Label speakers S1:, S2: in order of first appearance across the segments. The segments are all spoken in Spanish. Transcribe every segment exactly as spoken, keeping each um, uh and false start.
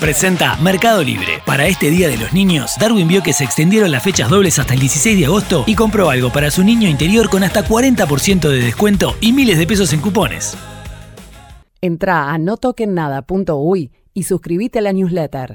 S1: Presenta Mercado Libre. Para este Día de los Niños, Darwin vio que se extendieron las fechas dobles hasta el dieciséis de agosto y compró algo para su niño interior con hasta cuarenta por ciento de descuento y miles de pesos en cupones.
S2: Entrá a no toquen nada punto uy y suscríbete a la newsletter.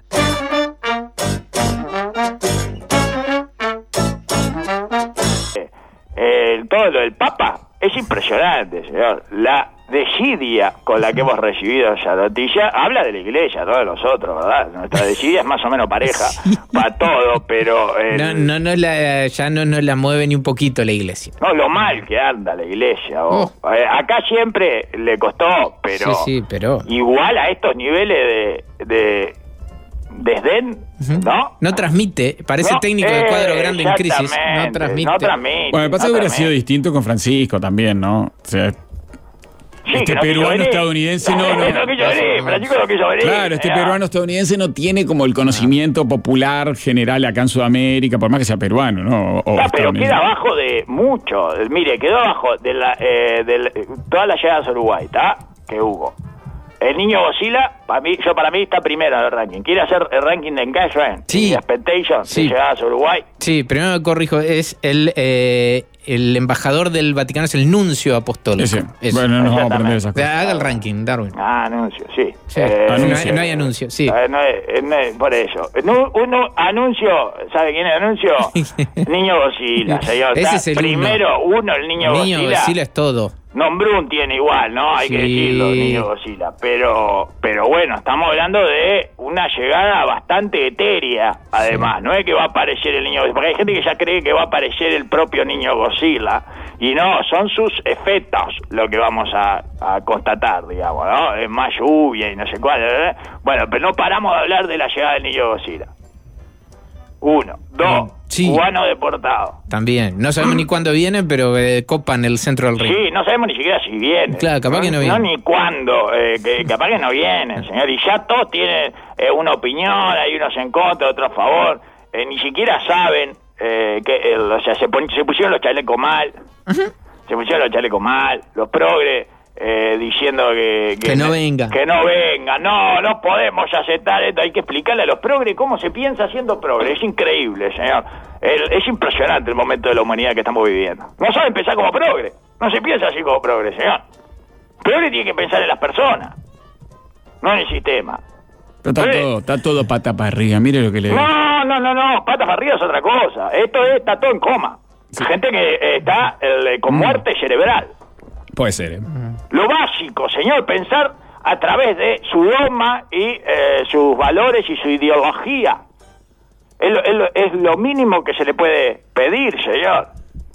S3: Eh, todo lo del Papa es impresionante, señor. La desidia con la que hemos recibido esa noticia habla de la Iglesia, no de nosotros, ¿verdad? Nuestra desidia es más o menos pareja sí. para todo, pero... El...
S4: No, no, no la, ya no, no la mueve ni un poquito la Iglesia.
S3: No, lo mal que anda la Iglesia. Oh. Eh, acá siempre le costó, pero,
S4: sí, sí, pero...
S3: igual a estos niveles de... de desdén, uh-huh. ¿no?
S4: No transmite, parece
S3: no,
S4: técnico
S3: eh,
S4: del cuadro grande en crisis, no transmite.
S3: No transmite
S5: bueno, me pasa
S3: no
S5: que hubiera
S3: transmite.
S5: sido distinto con Francisco también, ¿no? O sea,
S3: sí,
S5: este
S3: no
S5: peruano estadounidense no, no.
S3: no quiso venir, Francisco no quiso venir.
S5: Claro, este
S3: eh,
S5: peruano estadounidense no tiene como el conocimiento popular general acá en Sudamérica, por más que sea peruano, ¿no? O
S3: ah, pero queda abajo de mucho. Mire, quedó abajo de la eh, de todas las llegadas a Uruguay, ¿está? Que hubo. El niño Godzilla, para mí, yo para mí está primero en el ranking. ¿Quiere hacer el ranking de engagement?
S4: Sí.
S3: ¿De expectation?
S4: Sí.
S3: ¿De llegadas a Uruguay?
S4: Sí, primero me corrijo, es el eh, el embajador del Vaticano, es el nuncio apostólico.
S5: Ese. Bueno, no nos vamos a aprender esas cosas.
S4: Haga el ranking, Darwin.
S3: Ah, anuncio, sí.
S4: sí.
S3: Eh,
S4: anuncio. No, hay, no hay anuncio, sí.
S3: Eh, no es, no es por eso. No, uno, anuncio, ¿sabe quién es anuncio? Niño Godzilla, señor.
S4: Ese es el
S3: primero uno. uno, el niño,
S4: niño
S3: Godzilla.
S4: Godzilla es todo.
S3: Nombrún tiene igual, ¿no? Hay sí. que decirlo, niño Godzilla. Pero, pero bueno, estamos hablando de una llegada bastante etérea, además. Sí. No es que va a aparecer el niño Godzilla, porque hay gente que ya cree que va a aparecer el propio niño Godzilla. Y no, son sus efectos lo que vamos a, a constatar, digamos, ¿no? Es más lluvia y no sé cuál. ¿eh? Bueno, pero no paramos de hablar de la llegada del niño Godzilla. Uno. Dos. Sí. Cubano deportado.
S4: También. No sabemos ni cuándo viene, pero eh, copan el centro del río.
S3: Sí, no sabemos ni siquiera si viene.
S4: Claro, capaz
S3: no,
S4: que no viene.
S3: No ni cuándo, eh, que capaz que no viene, señor. Y ya todos tienen eh, una opinión, hay unos en contra, otros a favor. Eh, ni siquiera saben eh, que, eh, o sea, se, pon, se pusieron los chalecos mal. Uh-huh. Se pusieron los chalecos mal. Los progres eh, diciendo que,
S4: que... Que no venga.
S3: Que no venga. No, no podemos aceptar esto. Hay que explicarle a los progres cómo se piensa siendo progre. Es increíble, señor. El, es impresionante el momento de la humanidad que estamos viviendo. No saben pensar como progre. No se piensa así como progre, señor. Progre tiene que pensar en las personas, no en el sistema.
S5: Está todo, está todo pata para arriba, mire lo que le digo.
S3: No, no, no, no, pata para arriba es otra cosa. Esto es, está todo en coma. Sí. Gente que eh, está eh, con muerte mm. cerebral.
S5: Puede ser, ¿eh?
S3: Lo básico, señor, pensar a través de su dogma y eh, sus valores y su ideología. Es lo, es, lo, es lo mínimo que se le puede pedir, señor.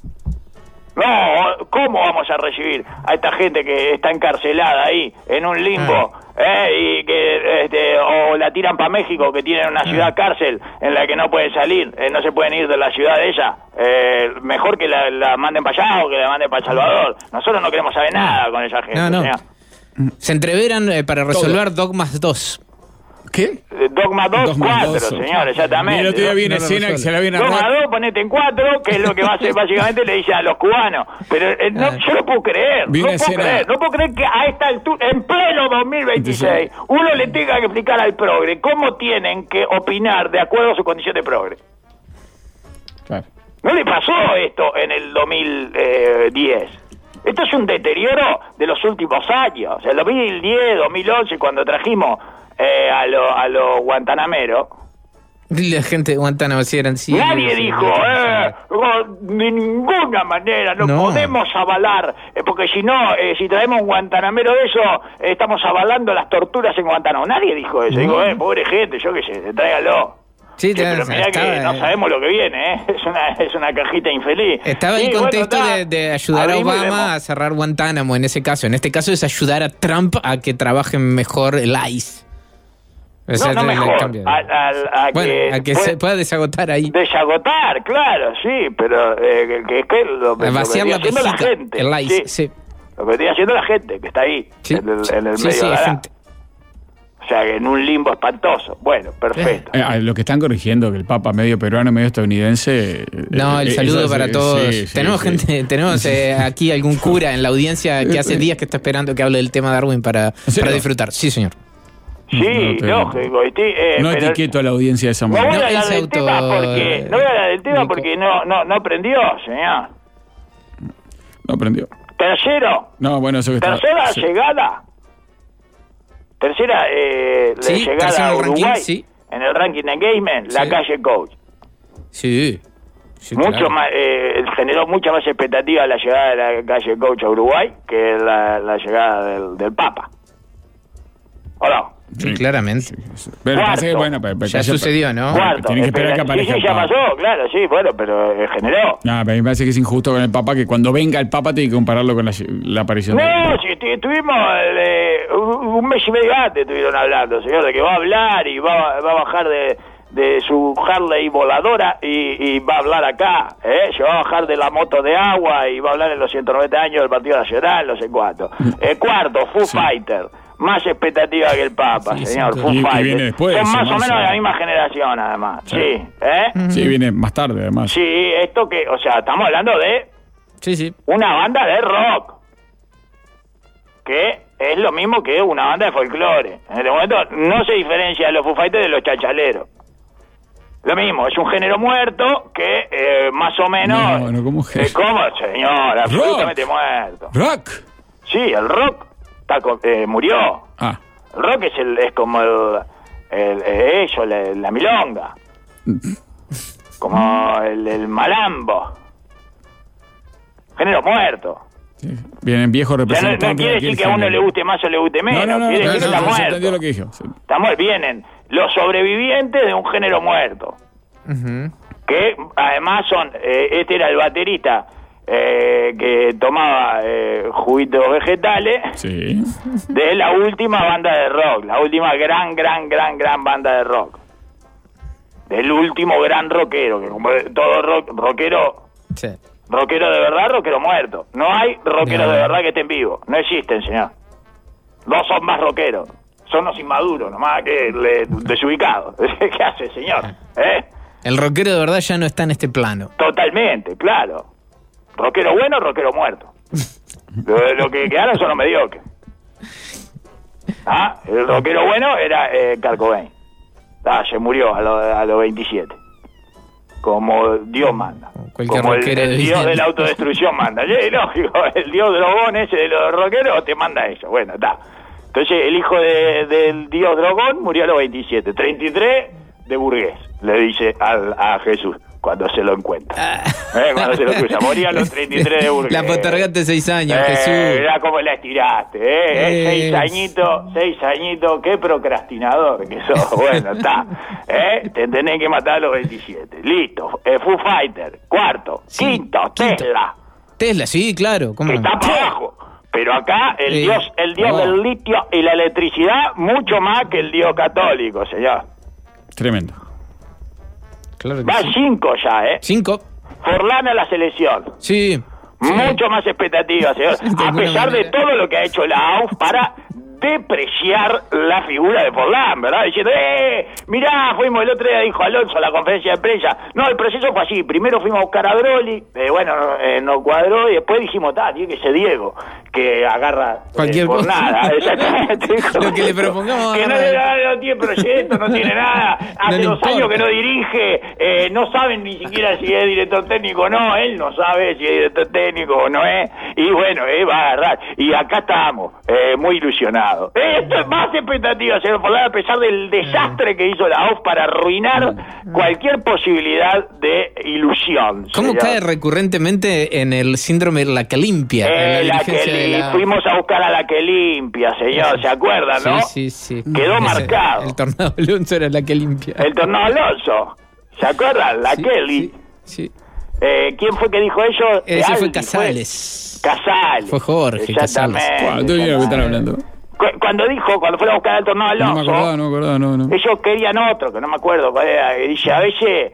S3: No, ¿cómo vamos a recibir a esta gente que está encarcelada ahí, en un limbo, eh, y que este, o la tiran para México, que tienen una ciudad cárcel en la que no pueden salir, eh, no se pueden ir de la ciudad de ella? Eh, mejor que la, la manden para allá o que la manden para El Salvador. Nosotros no queremos saber nada con esa gente.
S4: No, no.
S3: Señor.
S4: Se entreveran eh, para resolver Todo. Dogmas dos.
S5: ¿Qué?
S3: Dogma dos, cuatro, señor, exactamente.
S5: Mira, el otro día vi una escena que se la viene a
S3: Dogma dos, ponete en cuatro, que es lo que va a hacer, básicamente le dice a los cubanos. Pero eh, no, yo no puedo creer, no puedo escena... creer, no puedo creer que a esta altura, en pleno dos mil veintiséis, uno le tenga que explicar al progre cómo tienen que opinar de acuerdo a su condición de progre.
S5: Claro.
S3: No le pasó esto en el dos mil diez. Esto es un deterioro de los últimos años. El dos mil diez, dos mil once, cuando trajimos Eh, a los a lo guantanameros.
S4: La gente de Guantánamo si eran sí.
S3: Nadie sí, dijo, eh, de ninguna manera, no, no. podemos avalar, eh, porque si no, eh, si traemos un guantanamero de eso, eh, estamos avalando las torturas en Guantánamo. Nadie dijo eso. No. Digo, eh, pobre gente, yo qué sé, tráigalo. Sí, sí, pero mirá estaba, que no sabemos lo que viene, ¿eh? Es una, es una cajita infeliz.
S4: Estaba
S3: sí,
S4: en contexto
S3: bueno,
S4: de, de ayudar a Obama a cerrar Guantánamo en ese caso. En este caso es ayudar a Trump a que trabaje mejor el ICE.
S3: O sea, no, no mejor, a, a, a
S4: bueno,
S3: que,
S4: a que se pueda desagotar ahí.
S3: Desagotar, claro, sí, pero eh, que, que lo, lo
S4: vaciar
S3: que
S4: la
S3: haciendo la gente.
S4: El ice,
S3: sí.
S4: sí.
S3: Lo que está haciendo la gente, que está ahí,
S4: sí.
S3: en el, en el
S4: sí,
S3: medio
S4: sí,
S3: de la
S4: gente.
S3: O sea, en un limbo espantoso. Bueno, perfecto.
S5: Eh, eh, lo que están corrigiendo, que el Papa medio peruano, medio estadounidense...
S4: No, el
S5: eh,
S4: saludo
S5: eso,
S4: para
S5: sí,
S4: todos.
S5: Sí, sí,
S4: tenemos
S5: sí.
S4: gente, tenemos eh, aquí algún cura en la audiencia que hace días que está esperando que hable del tema Darwin para, para disfrutar. Sí, señor.
S3: Sí,
S5: no te,
S3: lógico. Estoy, eh,
S5: no
S3: pero
S5: etiqueto a la audiencia de esa
S3: no
S5: manera.
S3: voy a
S4: No,
S3: hablar
S4: ese
S3: del
S4: auto,
S3: tema porque, no voy a hablar del tema porque no, no, no prendió, señor.
S5: No aprendió.
S3: Tercero.
S5: No, bueno, eso que está...
S3: Tercera
S5: sí.
S3: llegada. Tercera eh, la
S4: Sí,
S3: llegada
S4: tercero
S3: a
S4: en el
S3: Uruguay.
S4: ranking, sí.
S3: En el ranking de engagement, la
S4: Sí.
S3: calle Coach.
S4: Sí. sí
S3: Mucho
S4: claro.
S3: más, eh, generó mucha más expectativa la llegada de la calle Coach a Uruguay que la, la llegada del, del Papa. ¿O no?
S4: Sí, claramente.
S5: Sí, sí. Pero pasa que, bueno, pero, pero
S4: Ya
S5: calla-
S4: sucedió, ¿no?
S3: Cuarto.
S5: Tiene que esperar que
S3: espera-
S5: aparezca
S3: Sí, sí,
S5: el
S3: ya
S5: Papa.
S3: pasó, claro, sí, bueno, pero eh, generó.
S5: No, pero a mí me parece que es injusto con el Papa que cuando venga el Papa tiene que compararlo con la, la aparición de
S3: No, si estu- estuvimos eh, un un mes y medio antes estuvieron hablando, señor, de que va a hablar y va, va a bajar de, de su Harley voladora y, y va a hablar acá, ¿eh? Se va a bajar de la moto de agua y va a hablar en los ciento noventa años del Partido Nacional, no sé cuánto. Eh, cuarto, Foo
S5: Sí.
S3: Fighter. Más expectativa que el Papa,
S4: Sí,
S3: señor,
S4: sí,
S3: Foo
S5: y- y
S3: Fighter.
S5: viene después,
S3: Son más o
S5: marzo.
S3: menos de la misma generación, además.
S5: Sí.
S3: Sí, ¿eh?
S5: Sí, viene más tarde, además.
S3: Sí, esto que, o sea, estamos hablando de
S4: Sí, sí.
S3: una banda de rock, que es lo mismo que una banda de folclore. En este momento no se diferencia de los Foo Fighters de los chachaleros. Lo mismo, es un género muerto que eh, más o menos...
S5: No, no, ¿cómo que?
S3: Eh, ¿Cómo, señor? Absolutamente muerto.
S5: ¡Rock!
S3: Sí, el rock está co- eh, murió.
S5: Ah,
S3: El rock es, el, es como el, el, eh, eso, la, la milonga. Como el, el malambo. Género muerto.
S5: sí. Vienen viejos
S3: O sea, no,
S5: representantes.
S3: no quiere
S5: de aquel
S3: decir que a uno
S5: género.
S3: le guste más o le guste menos.
S5: No, no, no,
S3: quiere
S5: no,
S3: decir
S5: no,
S3: que
S5: no,
S3: está
S5: se
S3: muerto.
S5: entendió lo que dijo. Sí.
S3: Está muerto. Vienen los sobrevivientes de un género muerto.
S4: Ujú.
S3: Que además son... eh, este era el baterista eh, que tomaba eh, juguitos vegetales
S5: Sí.
S3: de la última banda de rock. La última gran, gran, gran, gran banda de rock. Del último gran rockero. Que como todo rock, rockero...
S4: Sí.
S3: Rockero de verdad, rockero muerto. No hay rockeros
S4: No.
S3: de verdad que estén vivos. No existen, señor. No son más rockeros. Son los inmaduros, nomás que le, desubicados. ¿Qué hace, señor? ¿Eh?
S4: El rockero de verdad ya no está en este plano.
S3: Totalmente, claro. Rockero bueno, rockero muerto. Lo, lo que quedaron son los mediocres. Ah, el rockero bueno era eh, Kurt Cobain. Ah, se murió a los a los veintisiete. Como Dios manda.
S4: Cualquier
S3: Como el,
S4: rockero
S3: el
S4: de
S3: Dios
S4: bien.
S3: de la autodestrucción manda. Sí, lógico, el Dios drogón ese de los rockeros te manda eso. Bueno, está. Entonces el hijo de, del Dios drogón murió a los veintisiete. treinta y tres de burgués, le dice al, a Jesús cuando se lo encuentra. ¿Eh? Cuando se lo cruza. Moría a los treinta y tres de burgués.
S4: La postergaste seis años,
S3: Eh,
S4: Jesús.
S3: mirá cómo la estiraste, ¿eh?
S4: Eh.
S3: Seis añitos, seis añitos, qué procrastinador que sos. Bueno, está. ¿Eh? Te tenés que matar a los veintisiete. Listo. Eh, Foo Fighter. Cuarto.
S4: Sí,
S3: Quinto,
S4: quinto.
S3: Tesla.
S4: Tesla, sí, claro. ¿Cómo
S3: Que
S4: no?
S3: está para abajo. Pero acá el
S4: Eh,
S3: dios, el dios
S4: no.
S3: del litio y la electricidad, mucho más que el dios católico, señor.
S5: Tremendo.
S4: Claro que
S3: Va
S4: sí.
S3: cinco ya, ¿eh?
S4: Cinco.
S3: Forlán a la selección.
S4: Sí. sí.
S3: Mucho más expectativa, señor.
S4: De
S3: A
S4: alguna
S3: pesar de
S4: manera.
S3: todo lo que ha hecho la A U F para depreciar la figura de Forlán, ¿verdad? Diciendo, eh, mirá, fuimos el otro día, dijo Alonso, a la conferencia de prensa. No, el proceso fue así. Primero fuimos a buscar a Broly, eh, bueno, no, eh, no cuadró, y después dijimos, ta, tiene que ser Diego, que agarra eh,
S4: Cualquier
S3: por
S4: cosa.
S3: nada. Exactamente.
S4: Lo que le propongamos,
S3: Que no,
S4: agarra.
S3: le- no tiene proyecto, no tiene nada. Hace
S4: le
S3: dos
S4: importa.
S3: años que no dirige, eh, no saben ni siquiera si es director técnico o no, él no sabe si es director técnico o no es, y bueno, eh, va a agarrar. Y acá estamos, eh, muy ilusionados. Eh, esto es más expectativa, señor Forlán, a pesar del desastre que hizo la O F para arruinar cualquier posibilidad de ilusión.
S4: ¿Cómo
S3: señor.
S4: cae recurrentemente en el síndrome de la que limpia?
S3: Eh,
S4: en la
S3: la que
S4: dirigencia de
S3: li-
S4: la...
S3: Fuimos a buscar a la que limpia, señor, ¿se acuerdan, no?
S4: Sí, sí, sí.
S3: Quedó
S4: Ese-
S3: marcado.
S4: El tornado Alonso era la que limpia.
S3: El tornado Alonso, ¿se acuerdan? La
S4: Sí,
S3: Kelly.
S4: Sí. sí.
S3: Eh, ¿Quién fue que dijo eso?
S4: Ese fue
S3: Aldi,
S4: Casales.
S3: Casales.
S4: Fue Jorge
S3: Exactamente.
S4: Casales.
S5: ¿Cuánto dinero que están hablando?
S3: Cu- Cuando dijo, cuando fueron a buscar al tornado
S5: No me
S3: Alonso,
S5: acordaba, no me acordaba, no, no.
S3: ellos querían otro, que no me acuerdo cuál era, que dice, a veces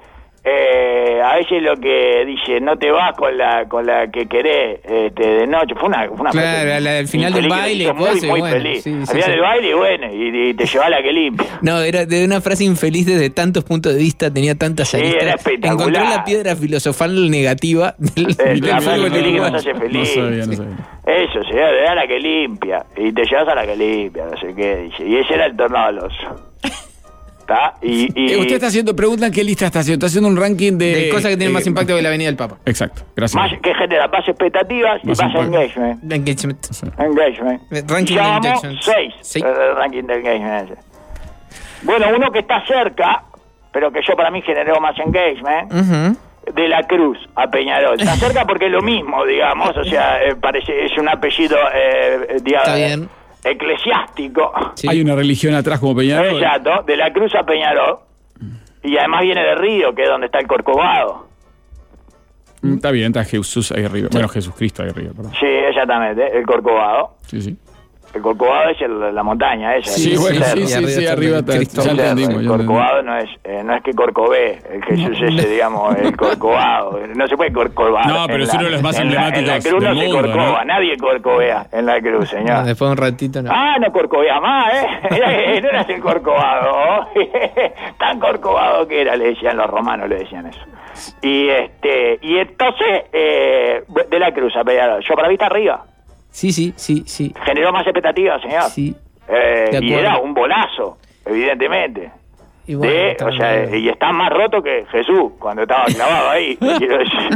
S3: eh, a veces lo que dice, no te vas con la con la que querés este, de noche. Fue una, fue una
S4: claro,
S3: frase
S4: al final del baile,
S3: muy,
S4: cose,
S3: muy
S4: bueno,
S3: feliz.
S4: sí,
S3: al
S4: sí,
S3: final
S4: sí.
S3: del baile, bueno, y, y te lleva la que limpia.
S4: No, era de una frase infeliz desde tantos puntos de vista, tenía tantas
S3: Sí,
S4: aristas.
S3: era espectacular.
S4: Encontró la piedra filosofal negativa del,
S3: Eh,
S4: del
S3: la frase
S4: fútbol
S3: feliz que
S4: uruguayo.
S3: nos hace
S5: No
S3: feliz.
S5: sabía, no sabía.
S3: Eso, se da la que limpia. Y te llevas a la que limpia, no sé qué, dice. Y ese era el tornado del oso. ¿Está? Y, y...
S5: Eh, usted está haciendo, preguntan qué lista está haciendo. Está haciendo un ranking de...
S4: De cosas que tienen
S5: eh,
S4: más impacto que la Avenida del Papa.
S5: Exacto, gracias.
S3: Más, que genera más expectativas y
S5: Más
S3: más,
S5: impacto.
S3: engagement.
S4: Engagement.
S3: Engagement.
S4: Ranking
S3: Ya
S4: de
S3: vamos
S4: engagement.
S3: seis.
S4: Sí.
S3: El ranking de engagement ese. Bueno, uno que está cerca, pero que yo para mí generó más engagement,
S4: Ujú.
S3: de la Cruz a Peñarol. Está cerca porque es lo mismo, digamos, o sea, eh, parece es un apellido, eh, digamos,
S4: Está bien.
S3: eclesiástico.
S4: Sí.
S5: Hay una religión atrás como Peñarol.
S3: Exacto, de la Cruz a Peñarol. Y además viene de Río, que es donde está el Corcovado.
S5: Mm, Está bien, está Jesús ahí arriba. Bueno, Jesucristo ahí arriba, perdón.
S3: Sí, exactamente, el Corcovado.
S5: Sí, sí.
S3: El Corcovado es el- la montaña esa.
S5: Sí,
S3: el
S5: bueno,
S3: cerro.
S5: sí, sí,
S4: arriba
S5: sí,
S4: está
S5: arriba
S4: el
S5: está.
S4: Cristo.
S5: Ya
S3: El cerro,
S5: entendimos.
S3: el
S5: ya
S3: Corcovado no es, eh, no es que Corcové, el Jesús ese, digamos, el Corcovado. No se puede corcovar.
S5: No, pero
S3: en
S5: es uno de los más
S3: en la- En la
S5: emblemáticos
S3: Cruz no
S5: del
S3: se
S5: mundo,
S3: corcova,
S5: ¿no?
S3: nadie corcovea en la Cruz,
S4: No,
S3: señor.
S4: después de un ratito no.
S3: Ah, no corcovea más, ¿eh? No eras el corcovado. Tan corcovado que era, le decían los romanos, le decían eso. Y este y entonces, eh, de la Cruz a Peñarol, yo para mí está arriba.
S4: Sí, sí, sí, sí.
S3: Generó más expectativas, señor.
S4: Sí.
S3: Eh,
S4: De
S3: y
S4: acuerdo.
S3: era un bolazo, evidentemente.
S4: Y bueno,
S3: De,
S4: está
S3: o sea,
S4: bien.
S3: y está más roto que Jesús cuando estaba clavado ahí, quiero decir.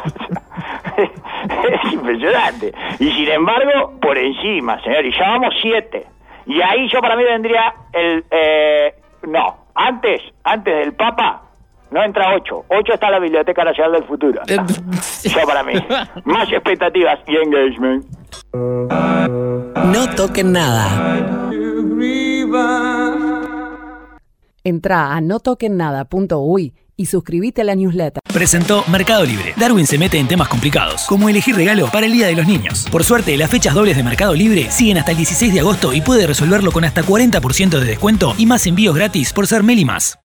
S3: Es impresionante. Y sin embargo, por encima, señor, y ya vamos siete. Y ahí yo para mí vendría el... Eh, no, antes, antes del Papa, no entra ocho. Ocho está la Biblioteca Nacional del Futuro. Yo para mí. Más expectativas y engagement.
S6: No toquen nada.
S2: Entrá a no toquen nada punto uy y suscríbete a la newsletter.
S1: Presentó Mercado Libre. Darwin se mete en temas complicados, como elegir regalo para el Día de los Niños. Por suerte, las fechas dobles de Mercado Libre siguen hasta el dieciséis de agosto y puede resolverlo con hasta cuarenta por ciento de descuento y más envíos gratis por ser Meli Más.